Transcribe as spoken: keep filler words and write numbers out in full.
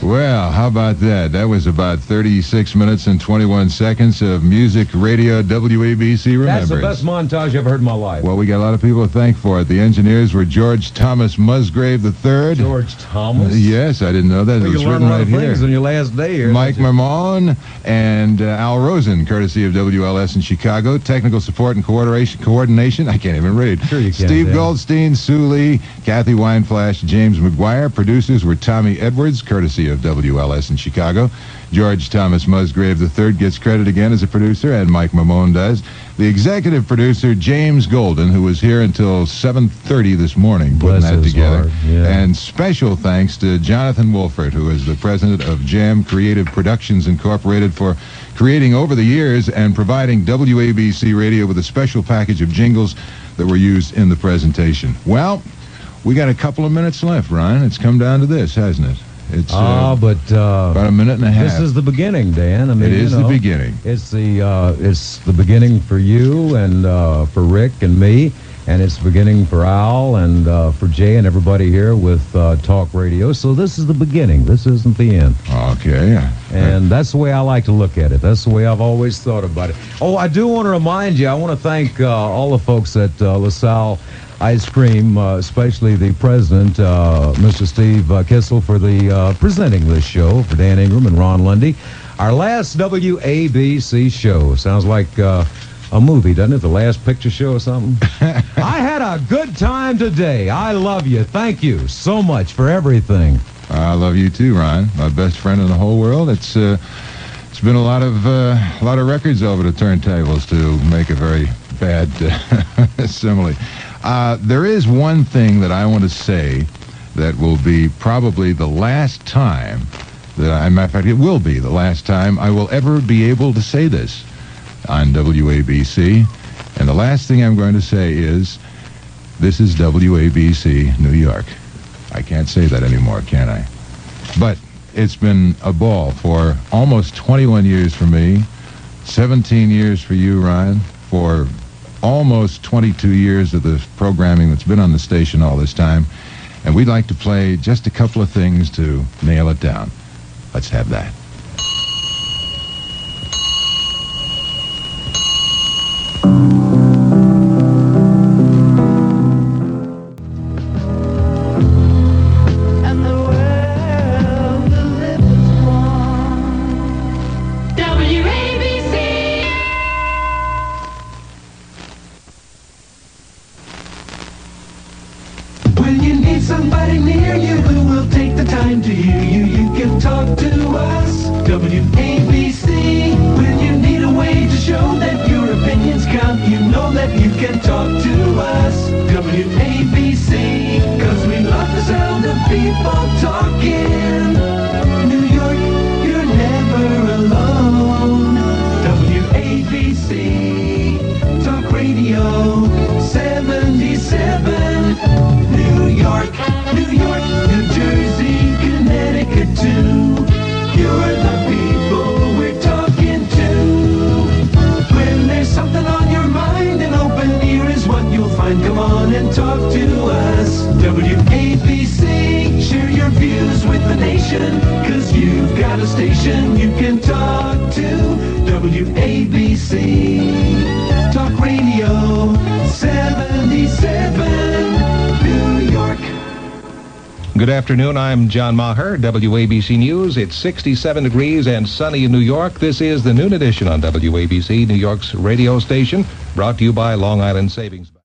Well, how about that? That was about thirty-six minutes and twenty-one seconds of Music Radio W A B C Remembers. That's the best montage I've heard in my life. Well, we got a lot of people to thank for it. The engineers were George Thomas Musgrave the third. George Thomas? Uh, yes, I didn't know that. Well, it was you learn written a lot right of here. things on your last day here. Mike Mamone and uh, Al Rosen, courtesy of W L S in Chicago. Technical support and coordination. Coordination. I can't even read. Sure you can. Steve Dan. Goldstein, Sue Lee, Kathy Wineflash, James McGuire. Producers were Tommy Edwards, courtesy of W L S in Chicago. George Thomas Musgrave the third gets credit again as a producer, and Mike Mamone does. The executive producer, James Golden, who was here until seven thirty this morning putting Bless that his together. heart, yeah. And special thanks to Jonathan Wolfert, who is the president of Jam Creative Productions Incorporated, for creating over the years and providing W A B C Radio with a special package of jingles that were used in the presentation. Well, we got a couple of minutes left, Ryan. It's come down to this, hasn't it? It's Ah, uh, but uh, about a minute and a half. this is the beginning, Dan. I mean, It is you know, the beginning. It's the uh, it's the beginning for you and uh, for Rick and me, and it's the beginning for Al and uh, for Jay and everybody here with uh, Talk Radio. So this is the beginning. This isn't the end. Okay. And that's the way I like to look at it. That's the way I've always thought about it. Oh, I do want to remind you, I want to thank uh, all the folks at uh, LaSalle Ice Cream, uh, especially the president, uh, Mister Steve uh, Kissel, for the uh, presenting this show, for Dan Ingram and Ron Lundy. Our last W A B C show. Sounds like uh, a movie, doesn't it? The Last Picture Show or something? I had a good time today. I love you. Thank you so much for everything. I love you too, Ryan. My best friend in the whole world. It's uh, it's been a lot of uh, a lot of records over the turntables to make a very bad uh, simile. Uh, there is one thing that I want to say that will be probably the last time that I, matter of fact, it will be the last time I will ever be able to say this on W A B C. And the last thing I'm going to say is, this is W A B C New York. I can't say that anymore, can I? But it's been a ball for almost twenty-one years for me, seventeen years for you, Ryan, for almost twenty-two years of the programming that's been on the station all this time. And we'd like to play just a couple of things to nail it down. Let's have that. When you need somebody near you who will take the time to hear you, you can talk to us, W A B C. When you need a way to show that your opinions count, you know that you can talk to us, W A B C. Cause we love the sound of people talking. New York, you're never alone. W A B C, Talk Radio, seventy-seven. New York, New York, New Jersey, Connecticut too. You're the people we're talking to. When there's something on your mind, an open ear is what you'll find. Come on and talk to us. W A B C, share your views with the nation, cause you've got a station you can talk to. W A B C, Talk Radio, seventy-seven. Good afternoon. I'm John Maher, W A B C News. It's sixty-seven degrees and sunny in New York. This is the noon edition on W A B C, New York's radio station, brought to you by Long Island Savings Bank.